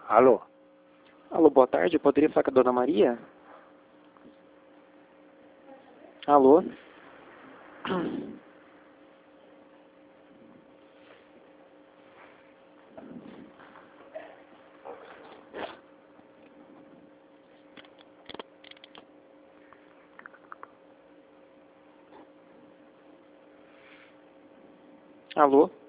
Alô? Alô, boa tarde. Eu poderia falar com a Dona Maria? Alô? Alô?